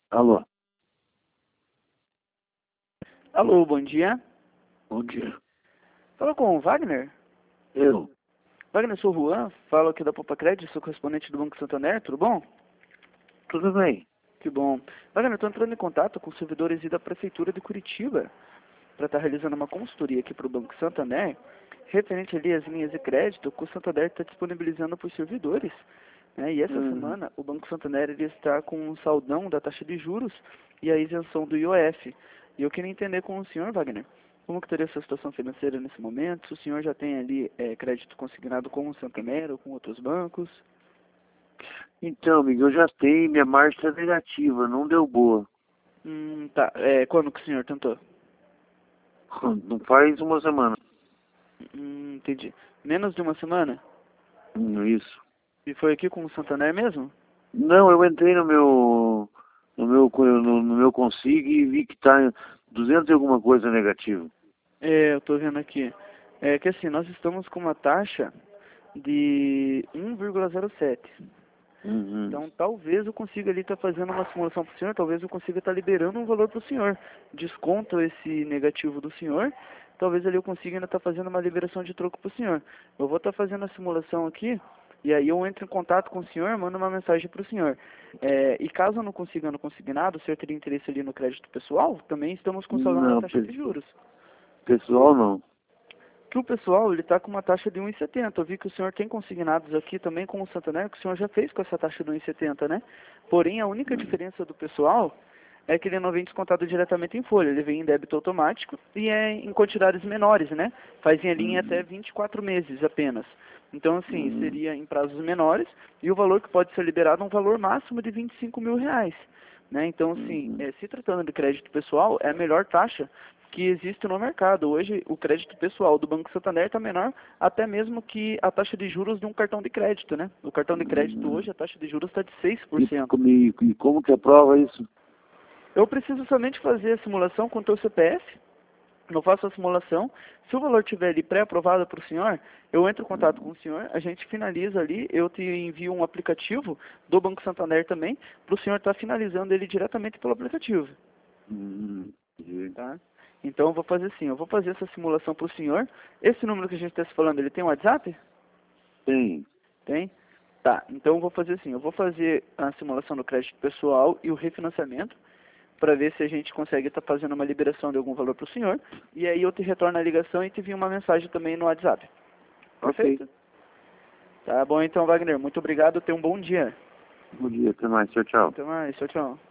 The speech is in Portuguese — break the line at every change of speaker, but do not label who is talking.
Alô,
Alô, bom dia.
bom dia.
Fala com o Wagner.
Eu?
Wagner, sou o Juan, falo aqui da Popa Crédito, sou correspondente do Banco Santander, tudo bom?
Tudo bem?
Que bom. Wagner, estou entrando em contato com os servidores da Prefeitura de Curitiba para estar realizando uma consultoria aqui para o Banco Santander, referente ali às linhas de crédito que o Santander está disponibilizando para os servidores. Né? E essa semana o Banco Santander ele está com um saldão da taxa de juros e a isenção do IOF. E eu queria entender com o senhor, Wagner, como que estaria a sua situação financeira nesse momento, se o senhor já tem ali crédito consignado com o Santander ou com outros bancos.
Então, amigo, eu já tenho, minha margem está negativa, não deu boa.
Tá. Quando que o senhor tentou?
Não faz uma semana.
Entendi. Menos de uma semana?
Isso.
E foi aqui com o Santander mesmo?
Não, eu entrei no meu Consig e vi que está 200 e alguma coisa negativo.
Eu estou vendo aqui. É que assim, nós estamos com uma taxa de 1,07.
Uhum.
Então, talvez eu consiga ali estar fazendo uma simulação para o senhor, talvez eu consiga estar liberando um valor para o senhor. Desconto esse negativo do senhor, talvez ali eu consiga ainda estar fazendo uma liberação de troco para o senhor. Eu vou estar fazendo a simulação aqui, e aí eu entro em contato com o senhor, mando uma mensagem para o senhor. E caso eu não consiga no consignado, o senhor teria interesse ali no crédito pessoal, também estamos com salão da
Não,
taxa de juros.
pessoal não.
Que o pessoal ele está com uma taxa de 1,70. Eu vi que o senhor tem consignados aqui também com o Santander, que o senhor já fez com essa taxa de 1,70, né? Porém, a única diferença do pessoal é que ele não vem descontado diretamente em folha, ele vem em débito automático e é em quantidades menores, né? Faz em linha até 24 meses apenas. Então, assim, seria em prazos menores e o valor que pode ser liberado é um valor máximo de 25 mil reais. Né? Então, assim, se tratando de crédito pessoal, é a melhor taxa que existe no mercado. Hoje, o crédito pessoal do Banco Santander está menor até mesmo que a taxa de juros de um cartão de crédito, né? O cartão de crédito hoje, a taxa de juros está de
E,
6%.
e como que aprova isso?
Eu preciso somente fazer a simulação com o teu CPF, eu faço a simulação, se o valor estiver ali pré-aprovado para o senhor, eu entro em contato com o senhor, a gente finaliza ali, eu te envio um aplicativo do Banco Santander também, para o senhor estar finalizando ele diretamente pelo aplicativo.
Entendi.
Tá? Então eu vou fazer assim, eu vou fazer essa simulação para o senhor. Esse número que a gente está se falando, ele tem um WhatsApp?
Tem.
Tem? Tá, então eu vou fazer assim, eu vou fazer a simulação do crédito pessoal e o refinanciamento, para ver se a gente consegue estar fazendo uma liberação de algum valor para o senhor. E aí eu te retorno a ligação e te envio uma mensagem também no WhatsApp.
Ok.
Perfeito? Tá bom então, Wagner. Muito obrigado, tenha um bom dia.
Bom dia, até mais. Tchau, tchau.
Até mais, tchau, tchau.